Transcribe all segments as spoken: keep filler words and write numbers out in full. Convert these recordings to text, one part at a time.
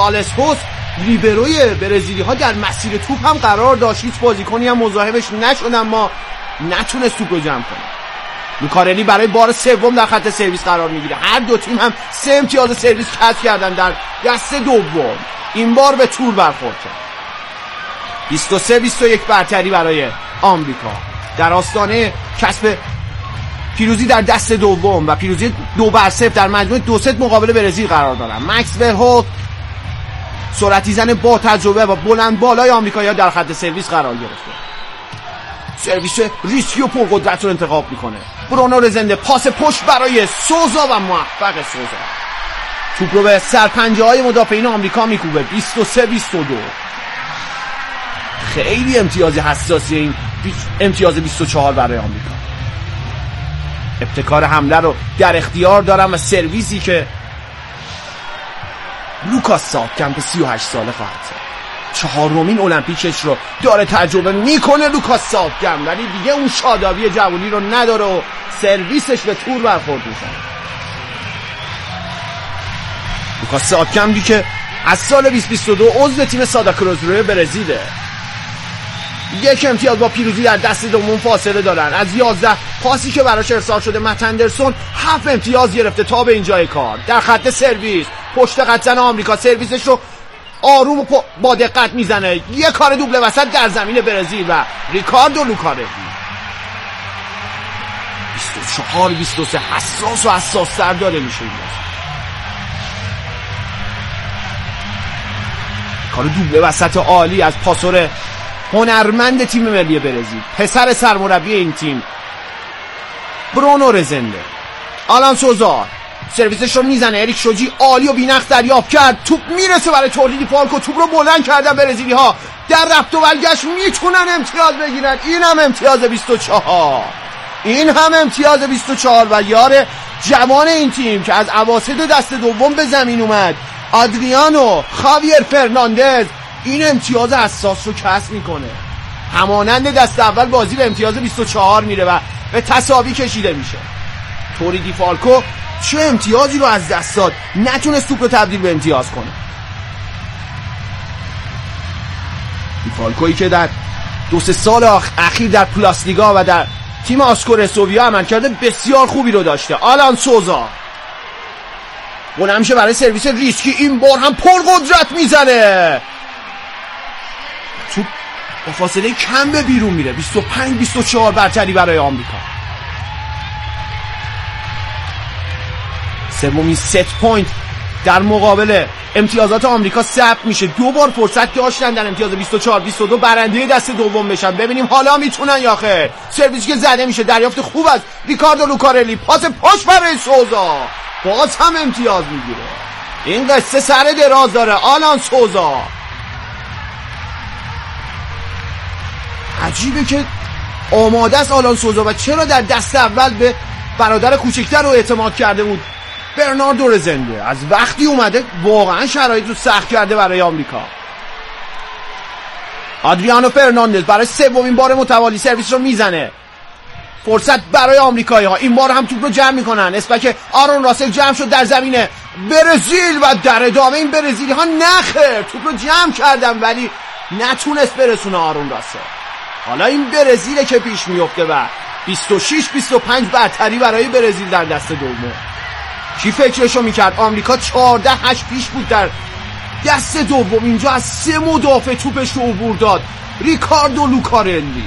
کالس هوس لیبروی برزیلی ها در مسیر توپ هم قرار داشت، هیچ بازیکنی هم مزاحمش نشد اما نتونست توپ رو جمع کنه. لوکارلی برای بار سوم در خط سرویس قرار میگیره. هر دو تیم هم سه امتیاز سرویس کسب کردن در دست دوم، این بار به تور برخورد کرد. بیست و سه بیست و یک برتری برای آمریکا در آستانه کسب پیروزی در دست دوم و پیروزی دو بر صفر در مجموع دو ست مقابل برزیل قرار دارن. مکس ورهولت سرعتی زن با تجربه و بلند بالای آمریکایی‌ها در خط سرویس قرار گرفته. سرویس ریسکی و پرقدرت رو انتخاب میکنه. برونو رزنده پاس پشت برای سوزا و موفق سوزا توپ رو به سرپنجه های مدافعین آمریکا میکوبه. بیست و سه بیست و دو. خیلی امتیاز حساسی این امتیاز بیست و چهار برای آمریکا. ابتکار حمله رو در اختیار دارم و سرویسی که لوکاس ساپکمپ سی و هشت ساله خواهد شد. چهارمین المپیکش رو داره تجربه میکنه لوکاس ساپکمپ، ولی دیگه اون شادابی جوانی رو نداره و سرویسش به تور برخورد میشه. لوکاس ساپکمپی که از سال بیست بیست و دو عضو تیم سانتا کروز روی برزیله. یک امتیاز با پیروزی در دست دوم فاصله دارن. از یازده پاسی که براش ارسال شده مت اندرسون هفت امتیاز گرفته تا به اینجای کار. در خط سرویس پشت خط زن آمریکا سرویسش رو آروم و با دقت میزنه. یه کار دوبله وسط در زمین برزیل و ریکاردو لوکارلی. بیست و چهار بیست و سه حساس و حساس تر داره میشه این کار دوبله وسط عالی از پاسور هنرمند تیم ملی برزیل، پسر سرمربی این تیم برونو رزنده. آلان سوزا سرویسش رو میزنه. اریک شوجی عالی و بی‌نقص دریافت کرد. توپ میرسه برای تولیدی فالکو. توپ رو بلند کردن برزیلی ها. در رفت و برگشت میتونن امتیاز بگیرن. این هم امتیاز بیست و چهار. این هم امتیاز بیست و چهار و یار جوان این تیم که از اواسط دست دوم به زمین اومد، آدریانو خاویر فرناندز، این امتیاز اساس رو کسب میکنه. همانند دست اول بازی به امتیاز بیست و چهار میره و به تساوی کشیده میشه. تولیدی فالکو چه امتیازی رو از دست داد، نتونست توپ رو تبدیل به امتیاز کنه. فالکویی که در دو سه سال اخیر در پلاس لیگا و در تیم آسکور سوویا عمل کرده بسیار خوبی رو داشته. آلان سوزا بلند میشه برای سرویس ریسکی، این بار هم پرقدرت میزنه. توپ با فاصله کم به بیرون میره. بیست و پنج بیست و چهار برتری برای آمریکا. سومین ست پوینت در مقابل امتیازات آمریکا ثبت میشه. دو بار فرصت داشتن در امتیاز بیست و چهار بیست و دو برنده دست دوم بشن. ببینیم حالا میتونن یا خیر. سرویسی که زده میشه، دریافت خوب از ریکاردو لوکارلی، پاس پشت برای سوزا، باز هم امتیاز میگیره. این قصه سر دراز داره. آلان سوزا عجیبه که آماده است آلان سوزا و چرا در دست اول به برادر کوچکتر رو اعتماد کرده بود. برناردو رزنده از وقتی اومده واقعا شرایط رو سخت کرده برای آمریکا. آدریانو فرناندز برای سومین بار متوالی سرویس رو میزنه. فرصت برای آمریکایی ها. این بار هم توپ رو جمع میکنن. اسپک آرون راسل جمع شد در زمین برزیل و در ادامه این برزیلی ها نخیر توپ رو جمع کردن ولی نتونست برسونه آرون راسل. حالا این برزیله که پیش میفته و بیست و شش بیست و پنج برتری برای برزیل در دست دوم. کی فکرشو میکرد؟ آمریکا چهارده هشت پیش بود در دست دوم. اینجا از سه مدافع توپش رو عبور داد. ریکاردو لوکارلی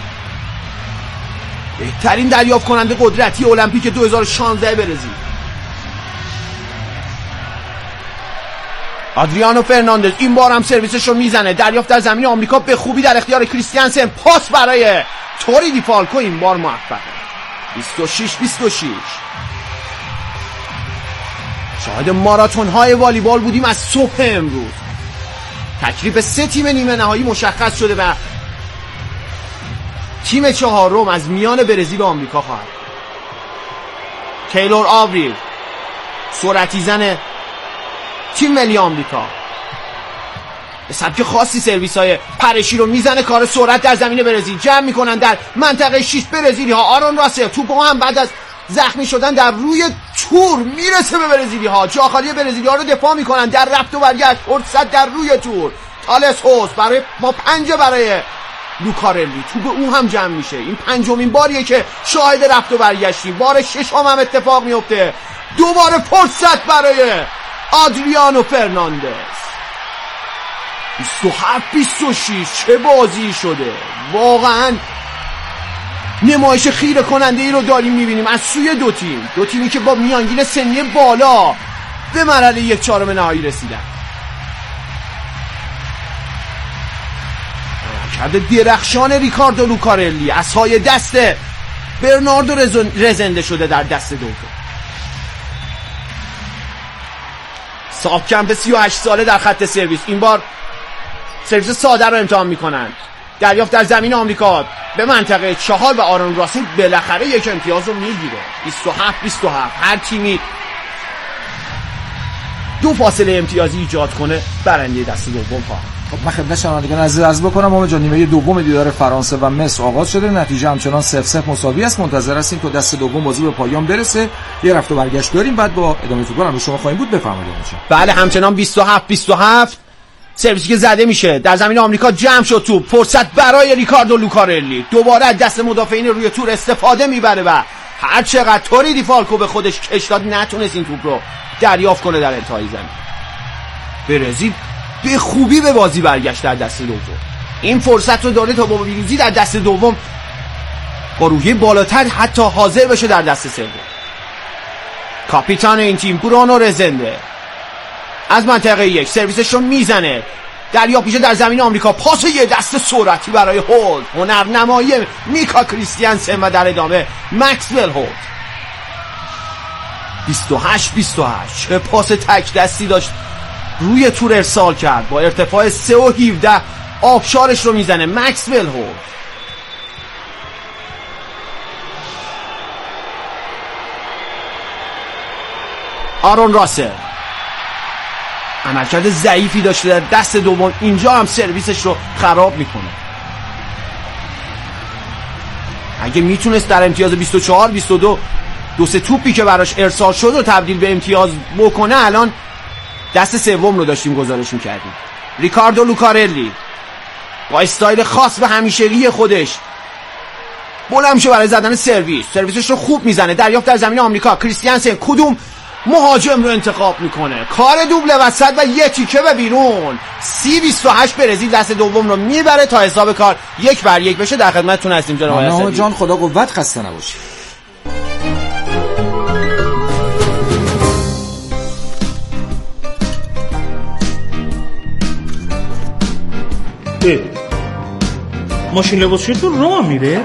بهترین دریافت کننده قدرتی المپیک دو هزار و شانزده برزیل. آدریانو فرناندز این بار هم سرویسش رو میزنه. دریافت در زمین آمریکا به خوبی در اختیار کریستیانسن. پاس برای تولیدی فالکو، این بار موفقه. بیست و شش بیست و شش. شاهد ماراتون های والیبال بودیم از صبح امروز. تکلیف سه تیم نیمه نهایی مشخص شده و تیم چهارم از میان برزیل و آمریکا خواهد. تیلور آوریل سرعتی زن تیم ملی آمریکا به سبک خاصی سرویس های پرشی رو میزنه. کار سرعت در زمین برزیل جمع میکنن در منطقه شش برزیلی ها. آرون راسل توپ هم بعد از زخمی شدن در روی تور میرسه به برزیلی ها. جا خالی برزیلی ها رو دفاع میکنن در رفت و برگشت. فرصت در روی تور. تالس هوس برای ما پنجه برای لوکارلی. توپ اون هم جمع میشه. این پنجمین باریه که شاهد رفت و برگشتیم. بار ششم هم اتفاق میفته. دوباره فرصت برای آدریانو فرناندز. بیست و هفت بیست و شش چه بازی شده. واقعا نمایش خیره کننده ای رو داریم میبینیم از سوی دو تیم. دو تیمی که با میانگین سنی بالا به مرحله یک چهارم نهایی رسیدن. عملکرد درخشان ریکاردو لوکارلی از های دست برناردو رزنده شده در دست دوم. ساکمپ سی و هشت ساله در خط سرویس. این بار سرویس ساده رو امتحان میکنن. دریافت در زمین آمریکا به منطقه چهار و آرون راسل بالاخره یک امتیاز رو میگیره. بیست و هفت بیست و هفت. هر تیمی دو فاصله امتیازی ایجاد کنه برنده دست دوم خواهد. خب من خدمت شنوندگان عزیز عرض بکنم ما جان نیمه دوم دیدار فرانسه و مصر آغاز شده. نتیجه همچنان صفر صفر مساوی است. منتظر هستیم تا دست دوم بازی به پایان برسه. یه رفت و برگشت داریم بعد با ادامه فوتبال هم به شما خواهیم بود. بفرمایید. بله همچنان بیست و هفت بیست و هفت. سرویسی که زده میشه در زمین آمریکا جمع شد تو. فرصت برای ریکاردو لوکارلی. دوباره از دست مدافعین روی تور استفاده میبره و هر چقدر توریدی فالکو به خودش کش داد نتونست این توپ رو دریافت کنه در انتهای زمین. برزیل به خوبی به بازی برگشت در دست دوم. این فرصت رو داره تا با پیروزی در دست دوم با روحیه بالاتر حتی حاضر بشه در دست سوم. کاپیتان این تیم برونو رزنده از منطقه یک سرویسش رو میزنه. دریافت میشه در زمین آمریکا. پاس یه دست سرعتی برای هولد. هنرنمایی میکا کریستیانسن و در ادامه مکسول هولد. بیست و هشت بیست و هشت. چه پاس تک دستی داشت روی تور ارسال کرد. با ارتفاع سه و هفده آبشارش رو میزنه مکسول هولد. آرون راسل عملکرد ضعیفی داشته در دست دوم. اینجا هم سرویسش رو خراب میکنه. اگه میتونست در امتیاز بیست و چهار بیست و دو دو سه توپی که براش ارسال شد رو تبدیل به امتیاز بکنه الان دست سوم رو داشتیم گزارش میکردیم. ریکاردو لوکارلی با استایل خاص به همیشگی خودش بلند میشه برای زدن سرویس. سرویسش رو خوب میزنه. دریافت در زمین آمریکا. کریستیانسن کدوم مهاجم رو انتخاب میکنه. کار دوبله وسط و یه تیکه به بیرون. سی بیست و هشت برزیل دست دوم رو میبره تا حساب کار یک بر یک بشه. در خدمتتون هستیم جناب آقای جان. خدا قوت. خسته نباشید. ماشین لباسشویی تو راه میره؟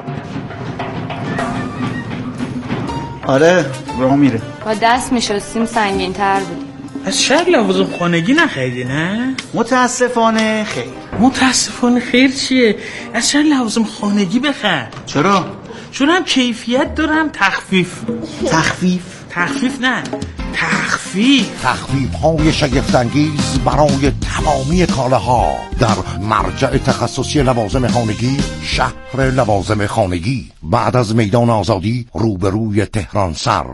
آره راه میره. با دست میشستیم سنگین تر بودیم. از شهر لوازم خانگی نخریدی نه؟ متاسفانه خیر. متاسفانه خیر چیه؟ از شهر لوازم خانگی بخر. چرا؟ چون هم کیفیت داره هم تخفیف. تخفیف؟ تخفیف نه تخفیف. تخفیف های شگفت‌انگیز برای تمامی کالاها در مرجع تخصصی لوازم خانگی شهر لوازم خانگی بعد از میدان آزادی روبروی تهران سر.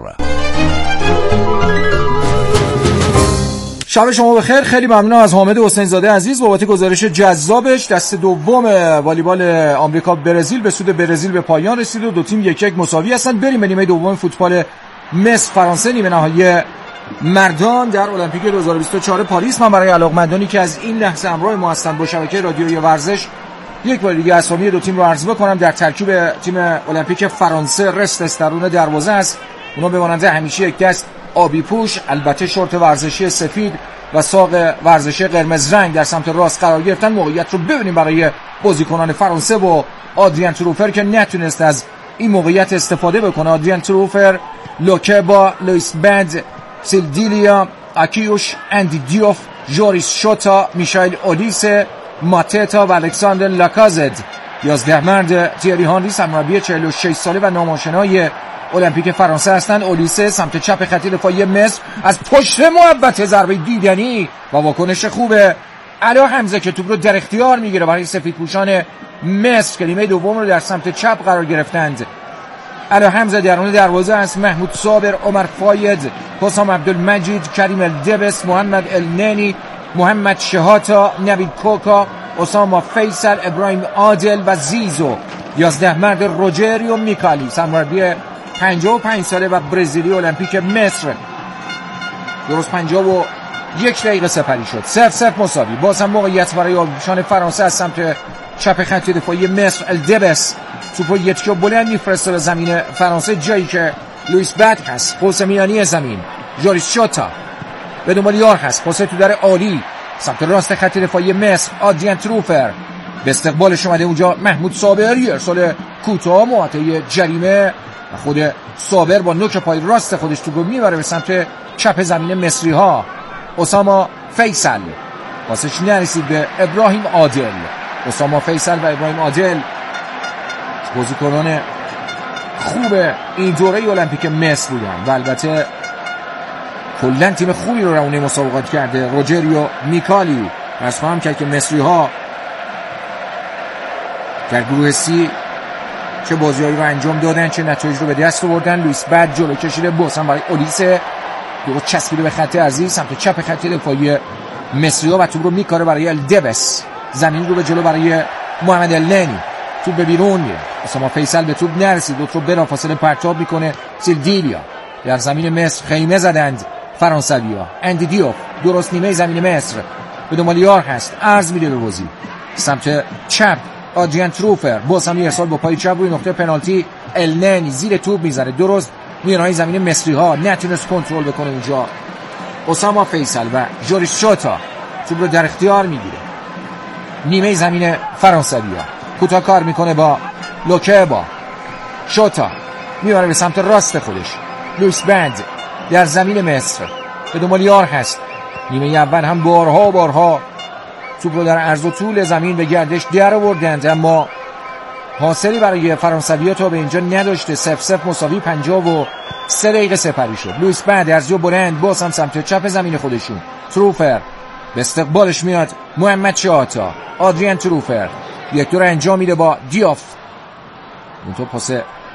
شب شما بخیر. خیلی ممنونم از حامد حسین زاده عزیز بابت گزارش جذابش. دست دوم والیبال آمریکا برزیل به سود برزیل به پایان رسید و دو تیم یک یک مساوی هستند. بریم به نیمه دوم فوتبال مصر فرانسه نیمه نهایی مردان در المپیک دو هزار و بیست و چهار پاریس. من برای علاقمندانی که از این لحظه همراه ما هستند با شبکه رادیویی ورزش یک بار دیگه اسامی دو تیم رو عرض بکنم. در ترکیب تیم المپیک فرانسه رست استرون دروازه است. اونا به مانند همیشه یک دست آبی پوش، البته شورت ورزشی سفید و ساق ورزشی قرمز رنگ در سمت راست قرار گرفتن. موقعیت رو ببینیم برای بازیکنان فرانسه و آدریان تروفر که نتونست از این موقعیت استفاده بکنه. آدریان تروفر لوکه با لویس بند، سیلدیلیا، اکیوش، اندی دیوف، جوریس شوتا، میشایل اولیس، ماتتا و الکساندر لاکازت. یازده مرد تیری هانری سرمربی چهل و شش ساله و ناماشنای المپیک فرانسه هستند. اولیسه سمت چپ خط دفاعی مصر از پشت محبت ضربه دیدنی و واکنش خوبه علا حمزه که توپ رو در اختیار میگیره برای سفیدپوشان مصر که نیمه دوم رو در سمت چپ قرار گرفتند. علی حمزه درون دروازه است. محمود صابر، عمر فاید، حسام عبدالمجید، کریم الدبس، محمد النینی، محمد شهاتا، نوید کوکا، اسامه فیصل، ابراهیم عادل و زیزو. یازده مرد روجریو میکالی، سرمربی پنجاه و پنج ساله و برزیلی المپیک مصر. درست پنجاه و یک دقیقه سپری شد. صفر صفر مساوی. باز هم موقعیت برای آبیشان فرانسه از سمت چپ خط دفاعی مصر. الدبس توپو یتکو بلند میفرسته به زمین فرانسه، جایی که لوئیس بد هست. قوس میانی زمین جوریس شوتا به دنبال یار هست. پاس تو در عالی سمت راست خط دفاعی مصر. آدریان تروفر به استقبالش اومده اونجا. محمود صابری ارسال کوتاه محاطه جریمه و خود صابر با نوک پای راست خودش تو گل میبره به سمت چپ زمین مصری ها. اسامه فیصل پاسش نرسید به ابراهیم عادل. اسامه فیصل و ابراهیم عادل بازیکنان خوب این دوره المپیک مصر بودن و البته کلاً تیم خوبی رو روونه مسابقات کرده. روجریو میکالی از فهم کرد که مصری ها در گروه سی چه بازی‌هایی رو انجام دادن، چه نتایج رو به دست آوردن. لوئیس بد جلو کشیده، بازم برای اولیسه درست چسبیده به خط عرضی سمت چپ خط دفاعی مصری ها و توپ رو میکاره برای الدبس. زمین رو به جلو برای محمد النینی. توپ به بیرون میره. اسامه فیصل به توپ نرسید، دو توپ بلافاصله پرتاب میکنه. سیلدیلیا در زمین مصر خیمه زدند فرانسوی‌ها. اندی دیوف درست نیمه زمین مصر به دنبال یار هست، عرض میده به بازی سمت چپ. آدریان تروفر باز هم ارسال با پای چپ روی نقطه پنالتی. النینی زیر توپ میزنه درست میانهای زمین مصری ها، نتونست کنترل بکنه اونجا. اسامه فیصل و جوریس شوتا توپ رو در اختیار میگیره. نیمه زمین فرانسوی‌ها کوتاه کار میکنه با لوکبا. شوتا میبره به سمت راست خودش. لوئیس بد در زمین مصر به دنبال یار هست. نیمه اول هم بارها و بارها توپ رو در عرض و طول زمین به گردش در آوردند، اما حاصلی برای فرانسوی‌ها تا به اینجا نداشته. صفر صفر مساوی. پنجاه و سه دقیقه سپری شد. لوئیس بد از بلند باز هم سمت چپ زمین خودشون. تروفر به استقبالش میاد. محمد شهاتا، آدریان تروفر یک دور انجام میده با دیوف. اون تو پاس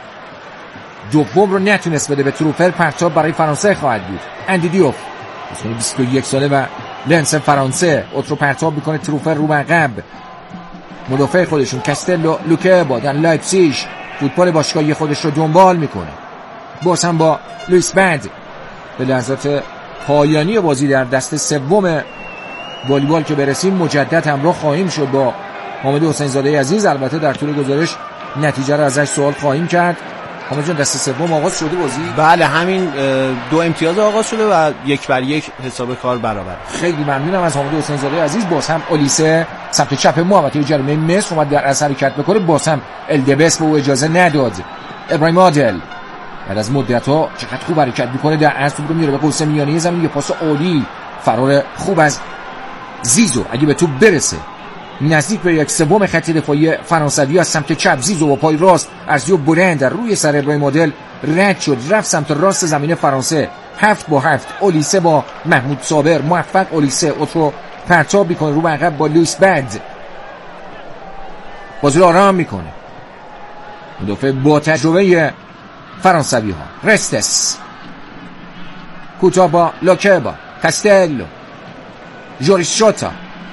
دوم رو نتونست بده به تروفر. پرتاب برای فرانسه خواهد بود. اندی دیوف بیست و یک ساله و لنس فرانسه اوترو پرتاب میکنه. تروفر رو به عقب. مدافع خودشون کاستلو لوکبا در لایپزیگ فوتبال باشگاهی خودش رو دنبال میکنه. باز هم با لوئیس بد به لحظات پایانی بازی در دست سوم والیبال که برسیم مجدد همراه خواهیم شد با حامد حسین زاده عزیز. البته در طول گزارش نتیجه رو ازش سوال خواهیم کرد. حامد جان دست سوم آغاز شده بازی؟ بله، همین دو امتیاز آغاز شده و یک بر یک حساب کار برابر. خیلی ممنونم از حامد حسین زاده عزیز. باز هم اولیسه سمت چپ محوطه جریمه مصر اومد در اثر حرکت بکنه. باز هم الدبس به او اجازه نداد. ابراهیم عادل بعد از مدت‌ها چقدر خوب حرکت میکنه، در عرض توپ رو میاره به قوس میانی زمین. یه پاس عالی، فرار خوب از زیزو. اگه به توپ برسه نزدیک به یک سوم خط دفاعی فرانسوی از سمت چپ. زیزو با پای راست ارزیو بلند در روی سر ابراهیم عادل رد شد، رفت سمت راست زمین فرانسه. هفت با هفت. اولیسه با محمود صابر موفق. اولیسه اوترو پرتاب میکنه رو به عقب با لوئیس بد. بازی رو آرام میکنه مدافع با تجربه فرانسوی ها. رستس کوتاه با لوکبا. کاستلو، جوریس شوتا،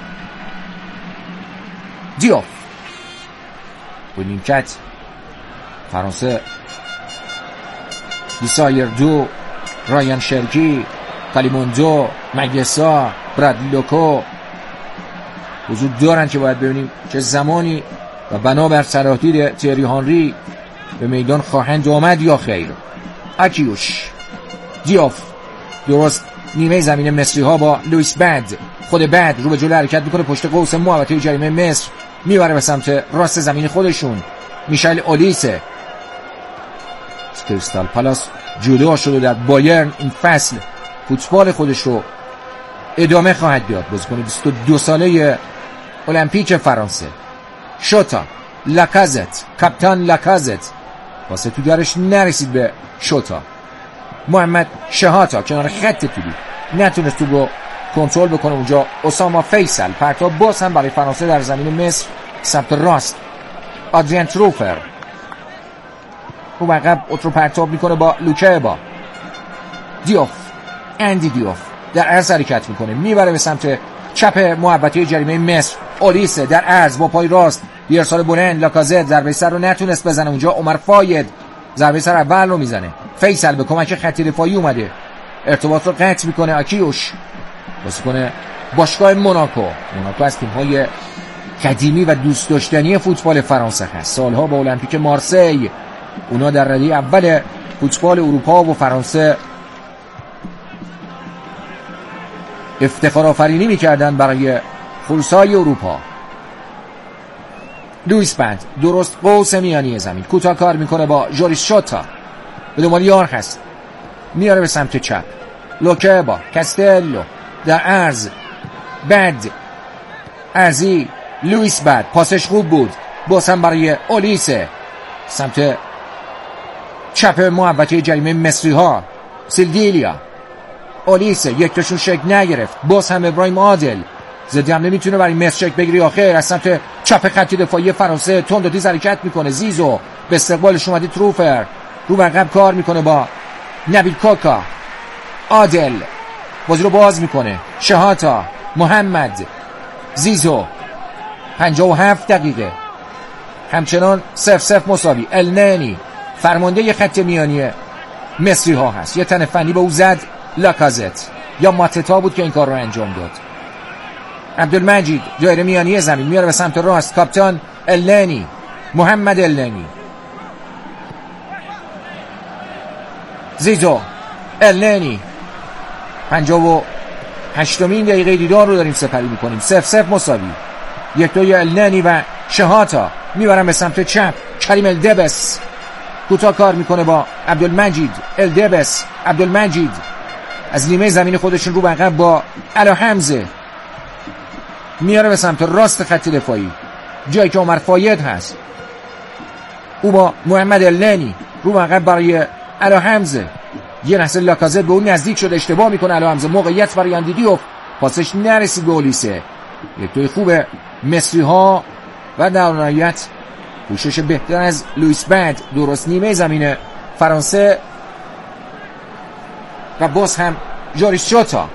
دیوف. با نیمکت فرانسه دیسایر دو، رایان شرکی، کالیموندو، مگسا، برادلی لوکو وجود دارن که باید ببینیم چه زمانی و بنابر صلاحیت تیری هانری به میدان خواهند آمد یا خیر. اکیوش، دیوف درست نیمه زمین مصری ها با لوئیس بد. خود بد رو به جلو حرکت میکنه پشت قوس محوطه جریمه مصر، میبره به سمت راست زمین خودشون. میشل اولیسه. کریستال پالاس جدا شده در بایرن این فصل فوتبال خودش رو ادامه خواهد داد. بازیکن بیست و دو ساله المپیک فرانسه. شوتا، لاکازت، کاپیتان لاکازت واسه تو درش نرسید به شوتا. محمد شهاتا کنار خط طولی نتونست تو رو کنترل بکنه اونجا. اسامه فیصل پرتاب باز هم برای فرانسه در زمین مصر سمت راست. آدریان تروفر رو عقب اترو پرتاب میکنه با لوکه با دیوف اندی دیوف در عرض حرکت میکنه، میبره به سمت چپ محوطه جریمه مصر. اولیسه در عرض با پای راست یه ارسال بلند، لاکازت ضربه سر رو نتونست بزنه اونجا. عمر فاید ضربه سر اول رو میزنه. فیصل به کمک خط دفاعی اومده، ارتباط رو قطع میکنه. آکیوش بازیکن باشگاه موناکو. موناکو از تیم‌های قدیمی و دوست داشتنی فوتبال فرانسه هست. سالها با المپیک مارسی اونا در رده اول فوتبال اروپا و فرانسه افتخار آفرینی میکردن برای فرسای اروپا. لوئیس بند درست قوس میانی زمین کوتاه کار میکنه با جوریس شوتا، به دنبال یار هست، میاره به سمت چپ. لوکه با کاستلو در عرض، بد ارزی لوئیس بد، پاسش خوب بود، باز هم برای اولیسه سمت چپ محوطه جریمه مصری ها. سیلدیلیا اولیسه یکتاشون شکل نگرفت، باز هم ابراهیم عادل ضد حمله میتونه برای مصر شکل بگیری. آخر از سمت چپ خط دفاعی فرانسه تند و تیز حرکت میکنه. زیزو به استقبالش اومده، تروفر رو عقب کار میکنه با نبیل کوکا. عادل بازی رو باز میکنه، شهاتا محمد زیزو. پنجاه و هفت دقیقه همچنان صفر صفر مساوی. النینی فرمانده ی خط میانی مصری ها هست، یه تن فنی به او زد لاکازت یا ماتتا بود که این کار رو انجام داد. عبدالمجید دایره میانی زمین میاره به سمت راست. کاپیتان النینی، محمد النینی، زیزو النینی. پنجاه و هشتمین دقیقه دیدار رو داریم سپری میکنیم. صفر صفر مساوی. یک دوی النینی و شهاتا میبرن به سمت چپ. کریم الدبس کوتاه کار میکنه با عبدالمجید. الدبس عبدالمجید از نیمه زمین خودشون رو به عقب با علا حمزه میاره به سمت راست خط دفاعی، جایی که عمر فاید هست. او با محمد النینی رو به عقب برای علا حمزه. یه لحظه لاکازت به اون نزدیک شد، اشتباه میکنه علا حمزه. موقعیت برای اندی دیوف، پاسش نرسید به اولیسه. یک توی خوب مصری ها و در نهایت پوشش بهتر از لوئیس بند درست نیمه زمین فرانسه و باز هم جوریس شوتا.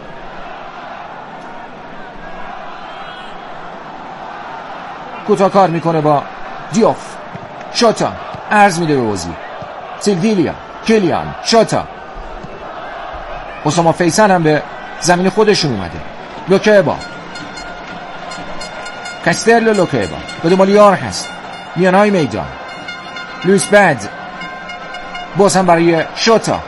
کوتاه کار میکنه با دیوف. شوتا عرض میده به بازی. سیلدیلیا، کلیان، شوتا. اسامه فیصل هم به زمین خودشون اومده. لوکیبا، کاستلو، لوکیبا به دنبال یار هست میانهای میدان. لوئیس بند باز هم برای شوتا.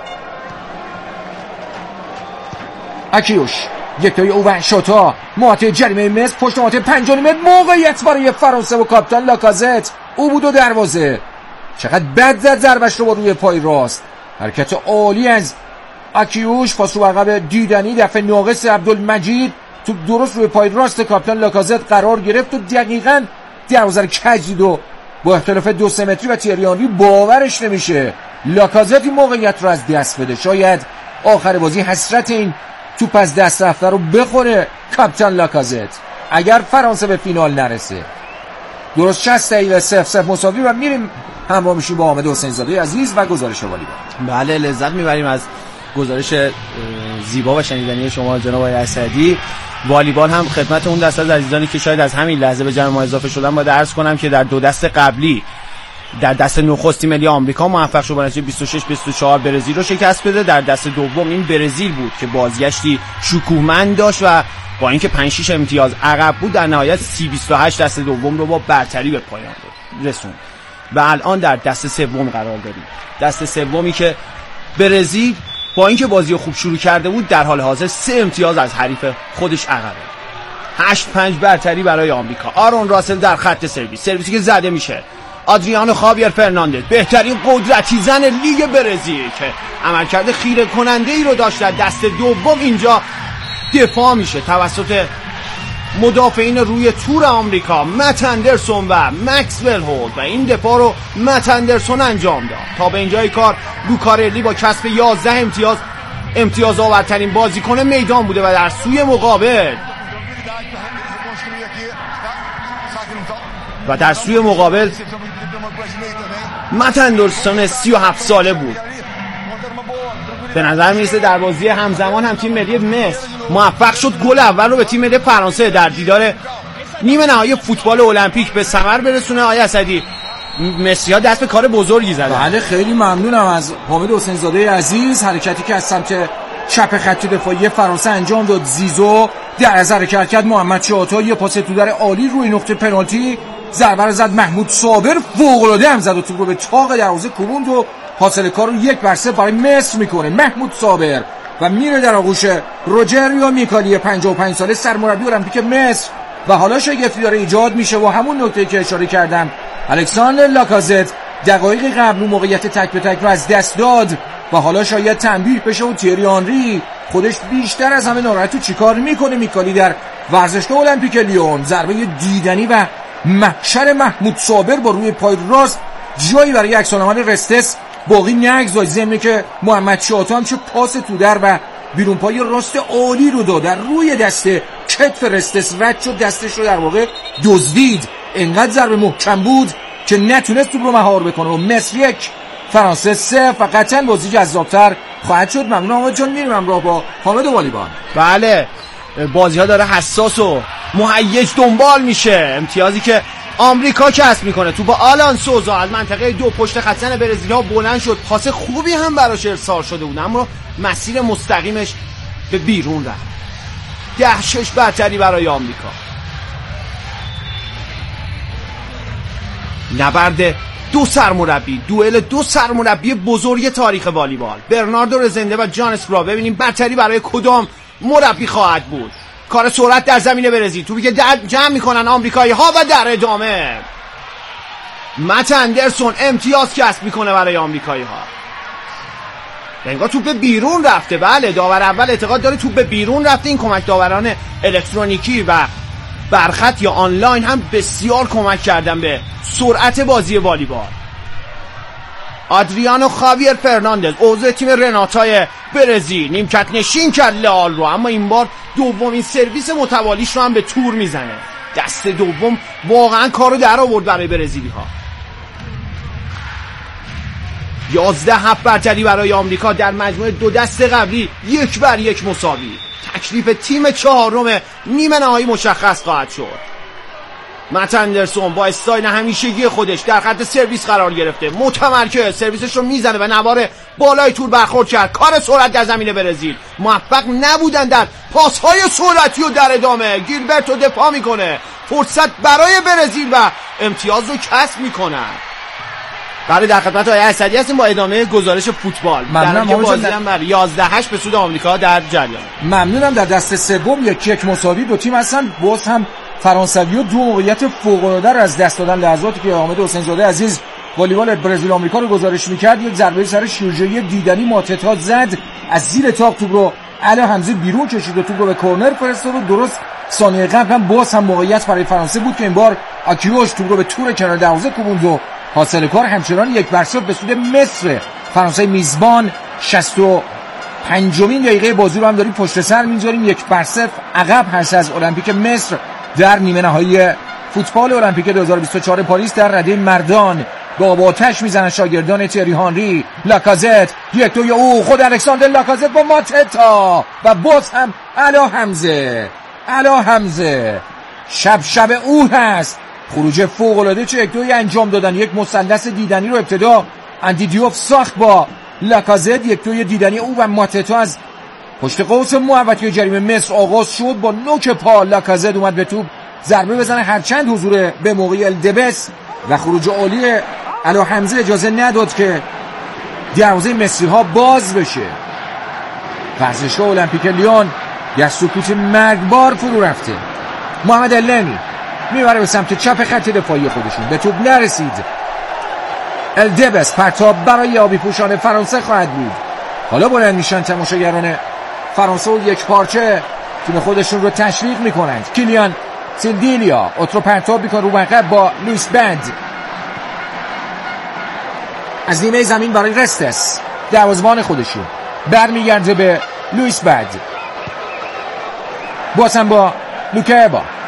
اکیوش یک تای او و شوتا. محوطه جریمه مصر پشت محوطه پنجاه متر. موقعیت برای فرانسه و کاپیتان لاکازت. او بود و دروازه. چقدر بد زد ضربش رو با روی پای راست. حرکت عالی از اکیوش. پاس رو عقب دیدنی، دفعه ناقص عبدالمجید. تو درست روی پای راست کاپیتان لاکازت قرار گرفت و دقیقاً دروازه رو کج دید و با اختلاف دو سه متری و تیری آنری باورش نمیشه لاکازت این موقعیت رو از دست بده. شاید آخر بازی حسرت این توپ از دست رفته رو بخوره کاپیتان لاکازت اگر فرانسه به فینال نرسه. درست شصت دقیقه صفر صفر مساوی و میریم همراه میشیم با حامد حسین زاده عزیز و گزارش والیبال. بله لذت میبریم از گزارش زیبا و شنیدنی شما جناب آقای اسدی. والیبال هم خدمت اون دسته از عزیزانی که شاید از همین لحظه به جمع ما اضافه شدن باید عرض کنم که در دو دست قبلی در دست نخست ملی آمریکا موفق شد با نتیجه بیست و شش بیست و چهار برزیل رو شکست بده. در دست دوم این برزیل بود که بازگشتی شکوهمند داشت و با اینکه پنج شش امتیاز عقب بود در نهایت سی بیست و هشت دست دوم رو با برتری به پایان رسوند و الان در دست سوم قرار داریم. دست سومی که برزیل با اینکه بازی خوب شروع کرده بود در حال حاضر سه امتیاز از حریف خودش عقبه. هشت پنج برتری برای آمریکا. آرون راسل در خط سرویس، سرویسی که زده میشه. آدریانو خاویر فرناندز بهترین قدرتی زن لیگ برزیل که عملکرد خیره کننده ای رو داشت. در دست دوم اینجا دفاع میشه توسط مدافعین روی تور آمریکا مت اندرسون و مکسول هولد و این دفاع رو مت اندرسون انجام داد. تا به اینجای کار لوکارلی با کسب یازده امتیاز امتیاز آورترین بازیکن میدان بوده و در سوی مقابل و در سوی مقابل مت اندرسون سی و هفت ساله بود. به نظر میرسه در بازی همزمان هم تیم ملی مصر موفق شد گل اول رو به تیم ملی فرانسه در دیدار نیمه نهایی فوتبال المپیک به ثمر برسونه. آقای اسدی، مصری‌ها دست به کار بزرگی زدن. بله خیلی ممنونم از حامد حسین زاده عزیز. حرکتی که از سمت چپ خط دفاعی فرانسه انجام داد، زیزو در از حرکت کرد، محمد شاتا یه پاس تو در عالی روی نقطه پنالتی، ضربه رو زد محمود صابر، فوق‌العاده هم زد و توپ رو به چاق دروازه کوبوند و حاصل کار رو یک بر صفر برای مصر میکنه محمود صابر و میره در آغوش روجریو میکالی پنجاه و پنج ساله سرمربی المپیک مصر. و حالا شگفتی داره ایجاد میشه و همون نکته که اشاره کردم، الکساندر لاکازت دقایق قبل موقعیت تک به تک رو از دست داد و حالا شاید تنبیه بشه و تیری آنری خودش بیشتر از همه ناراحت. تو چیکار میکنه میکالی در ورزشگاه المپیک لیون؟ ضربه دیدنی و محشر محمود صابر با روی پای راست، جایی برای عکس‌العمل رستس باقی نگذاشت. ضمن که محمد شاتا هم چه پاس تو در و بیرون پای راست عالی رو داد، در روی دست کتف رستس رد شد، دستش رو در واقع دزدید. انقدر ضربه محکم بود که نتونست توپ رو مهار بکنه و مصر یک فرانسه سه. و قطعا بازی جذاب‌تر خواهد شد. ممنون حامد جان، میریم همراه با حامد و والیبال. بله بازی ها داره حساس و مهیج دنبال میشه. امتیازی که آمریکا کسب میکنه، توپ آلان سوزا از منطقه دو پشت خط زن برزیلیا بلند شد، پاس خوبی هم براش ارسال شده بود اما مسیر مستقیمش به بیرون رفت. ده شش برتری برای آمریکا. نبرد دو سرمربی، دوئل دو سرمربی بزرگ تاریخ والیبال، برناردو رزنده و جان اسکرا. ببینیم برتری برای کدام مربی خواهد بود. کار سرعت در زمین برزیل، توپی که جمع میکنن آمریکایی ها و در ادامه مت اندرسون امتیاز کسب میکنه برای آمریکایی ها. انگار توپ به بیرون رفته. بله داور اول اعتقاد داره توپ به بیرون رفته. این کمک داوران الکترونیکی و برخط یا آنلاین هم بسیار کمک کردن به سرعت بازی والیبال. آدریانو خاویر فرناندز عضو تیم رناتای برزیل نیمکت نشین کرد لال رو، اما این بار دومین سرویس متوالیش رو هم به تور میزنه. دست دوم واقعا کارو در آورد برای برزیلی ها. یازده هفت برتری برای آمریکا در مجموعه دو دست قبلی، یک بر یک مساوی. تکلیف تیم چهارم نیمه نهایی مشخص خواهد شد. مت اندرسون با استایل همیشگی خودش در خط سرویس قرار گرفته، متمرکز سرویسش رو میزنه و نوار بالای تور برخورد کرد. کار سرعت در زمین برزیل، موفق نبودن در پاس‌های سرعتی و در ادامه گیلبرتو دفاع میکنه. فرصت برای برزیل و امتیاز رو کسب میکنن. برای در خدمت آقای اسدی هستیم با ادامه گزارش فوتبال. ممنونم. در بازی هم بر یازده هشت به سود آمریکا در جریان. ممنونم. در دست سوم یک یک مساوی دو تیم هستن. باز هم فرانسوی و دو موقعیت فوق‌العاده را از دست دادن. لحظاتی که حامد حسین زاده عزیز والیبال برزیل آمریکا رو گزارش می‌کرد، یک ضربه سر شیرجه‌ای دیدنی ماتتا زد، از زیر تاق توپ رو علی حمزه بیرون کشید و توپ رو به کرنر فرستاد و درست ثانیه قبل هم باز هم موقعیت برای فرانسه بود که این بار آکیوش توپ رو به تور کنار دروازه کوبوند و حاصل کار همچنان یک بر صفر به سود مصر. فرانسه میزبان شصت و پنجمین دقیقه بازی رو هم داریم پشت سر می‌ذاریم. یک بر صفر عقب هست از المپیک مصر در نیمه نهایی فوتبال المپیک دو هزار و بیست و چهار پاریس. در رده مردان با آتش میزنن شاگردان تیری هانری. لاکازت یک دوی او خود الکساندر لاکازت با ماتتا و باز هم علا حمزه علا حمزه شب شب او هست. خروج فوق العاده چه یک دوی انجام دادن. یک مثلث دیدنی رو ابتدا اندی دیوف ساخت با لاکازت، یک دوی دیدنی او و ماتتا از پشت قوس محوطه جریمه مصر آغاز شد. با نوک پا لاکازت اومد به توپ ضربه بزنه، هرچند حضور به موقع الدبس و خروج عالی علا حمزه اجازه نداد که دروازه مصری ها باز بشه. ورزشگاه المپیک لیون در سکوت مرگبار فرو رفته. محمد اللمی میبره به سمت چپ خط دفاعی خودشون، به توپ نرسید. الدبس پرتاب برای آبی پوشان فرانسه خواهد بود. حالا بلند میشن تماشاگران فرانسه و یک پارچه تیم خودشون رو تشویق میکنند. کیلیان سیلدیلیا اترو پرتاب میکنه رو عقب با لوئیس بند از نیمه زمین برای رستس، دروازه‌بان خودشون برمیگرده به لوئیس بند، بازم با لوکایبا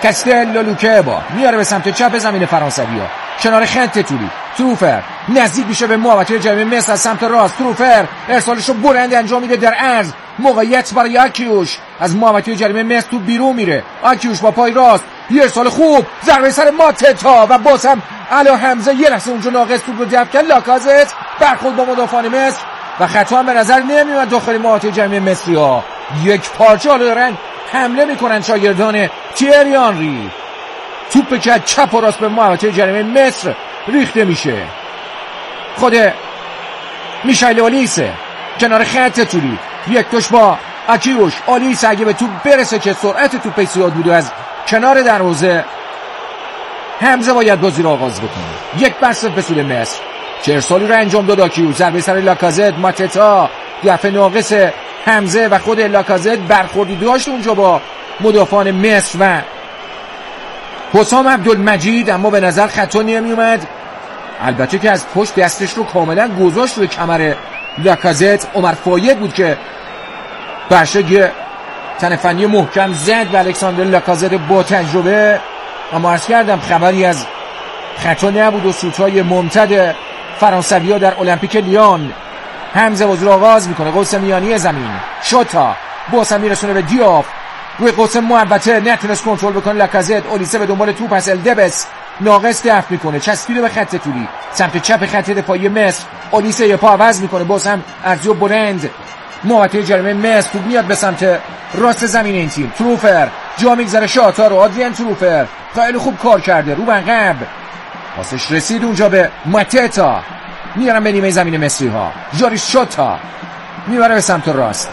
کاستلو لوکابا میاره به سمت چپ زمین فرانسوی‌ها، کنار خط طولی. تروفر نزدیک میشه به محوطه جریمه مصر از سمت راست. تروفر ارسالش رو بلند انجام میده در عرض، موقعیت برای آکیوش از محوطه جریمه مصر تو بیرون میره. آکیوش با پای راست، یه ارسال خوب، ضربه سر ماتتا و باز هم علا حمزه یه لحظه اونجا ناقص توپ رو دفع کرد. لاکازت برخورد با مدافعان مصر و خطا هم به نظر نمیاد داخل محوطه جریمه مصری‌ها. یک پارچه حالا دارن حمله میکنن شاگردان تیری آنری. توپ که چپ و راست به محوطه جریمه مصر ریخته میشه. خود میشایل اولیسه کنار خط طولی، یک توش با آکیوش. اولیسه اگه به توپ برسه که سرعت توپ زیاد بود و از کنار دروازه حمزه باید بازی رو آغاز بکنه. یک بر صفر به سود مصر. چه ارسالی رو انجام داد آکیوش، ضربه سر لاکازت، ماتتا، دفع ناقص حمزه و خود لاکازت برخوردی داشت اونجا با مدافعان مصر و حسام عبدالمجید، اما به نظر خطا نمی اومد. البته که از پشت دستش رو کاملا گذاشت روی کمر لاکازت. عمر فاید بود که برشگ تنفنی محکم زد به الکساندر لاکازت با تجربه، اما عرض کردم خبری از خطا نبود و سوت‌های ممتد فرانسوی‌ها در المپیک لیون. حمزه بازی رو آغاز میکنه، قوس میانی زمین، شوتا باز هم میرسونه به دیاف روی قوس محوطه، نتونست کنترل بکنه لاکازت. اولیسه به دنبال توپ از الدبس، ناقص دفع میکنه، چسبیده به خط طولی سمت چپ خط دفاعی مصر. اولیسه یه پا عوض میکنه، باز هم ارزیو بلند محوطه جریمه مصر. توپ میاد به سمت راست زمین این تیم. تروفر جا میگذاره شاتا رو، آدریان تروفر خیلی خوب کار کرده رو عقب، پاسش رسید اونجا به ماتتا، میارن به نیمه زمین مصری ها. جاریس شوتا میبره به سمت راست.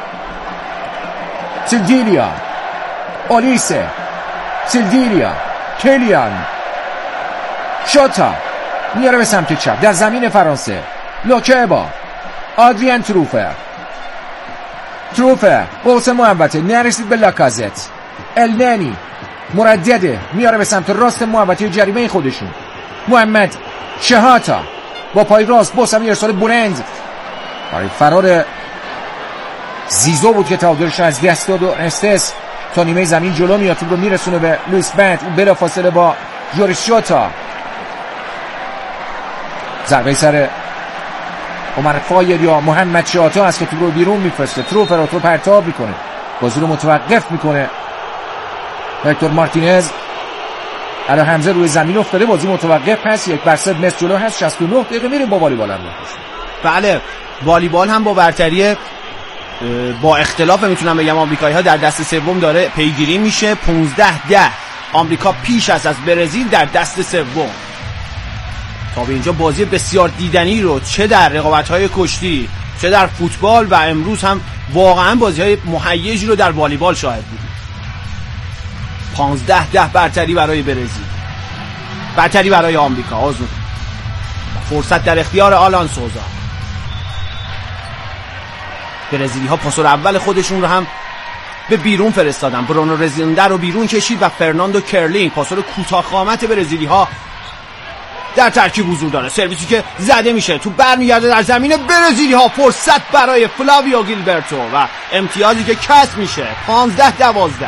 سیلدیلیا، اولیسه، سیلدیلیا، کلیان، شوتا میاره به سمت چپ در زمین فرانسه. لوکابا، آدریان تروفر، تروفر قوس محوطه، نرسید به لاکازت. النانی مردده میاره به سمت راست محوطه جریمه خودشون. محمد شهاتا با پای راست، باز هم ارسال بلند برای فرار زیزو بود که تعادلش از دست داد و استس تا نیمه زمین جلو میاد. توپ رو میرسونه به لوئیس بنت، اون بلا فاصله با جوریس شوتا. ضربه سر عمر فاید یا محمد شاتا است که توپ رو بیرون میفرسته. تروفر رو پرتاب میکنه، بازی رو متوقف میکنه. هکتور مارتینز، علا حمزه روی زمین افتاده، بازی متوقف هست. یک بر صفر مصر جلو هست. شصت و نه دقیقه میریم با والیبال هم نخوشیم. بله والیبال هم با برتری با اختلاف میتونم بگم آمریکایی ها در دست سوم داره پیگیری میشه. پانزده ده آمریکا پیش است از برزیل در دست سوم. تا به اینجا بازی بسیار دیدنی رو چه در رقابت‌های کشتی چه در فوتبال و امروز هم واقعا بازی‌های مهیجی رو در والیبال شاهد بودیم. پانزده ده برتری برای برزیل، برتری برای آمریکا. آزون فرصت در اختیار آلان سوزا. برزیلی ها پاسور اول خودشون رو هم به بیرون فرستادن. برونو رزیندر رو بیرون کشید و فرناندو کرلینگ پاسور کوتاه قامت برزیلی ها در ترکیب حضور داره. سرویسی که زده میشه، تو برمیگرده در زمین برزیلی ها. فرصت برای فلاویو گیلبرتو و امتیازی که کسب میشه. پانزده دوازده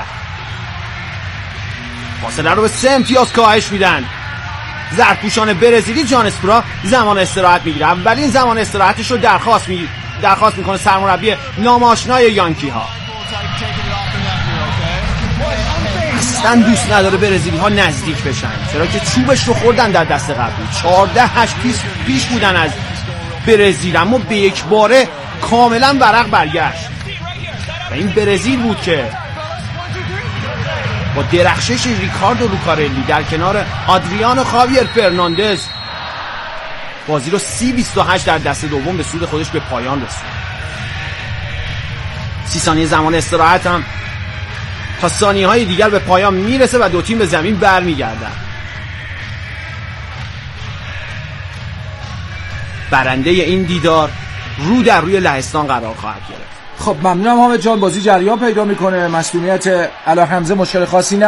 فاصله رو به سه امتیاز کاهش میدن. زرپوشان برزیلی. جان اسپرا زمان استراحت میگیره. اولین زمان استراحتش رو درخواست می درخواست میکنه سرمربی ناماشنای یانکی ها. اصلا دوست نداره برزیلی ها نزدیک بشن، چرا که چوبش رو خوردن در دست قبلی. چهارده هشت پیش, پیش بودن از برزیل، اما به یک باره کاملا ورق برگشت و این برزیل بود که با درخشش ریکاردو لوکارلی در کنار آدریانو خاویر فرناندز بازی رو سی بیست و هشت در دست دوم به سود خودش به پایان رسوند. سی ثانیه زمان استراحت هم تا ثانیه های دیگر به پایان میرسه و دو تیم به زمین برمیگردن. برنده این دیدار رو در روی لهستان قرار خواهد گرفت. خب ممنونم حامد جان. بازی جریان پیدا میکنه. مسئولیت علا حمزه مشکل خاصی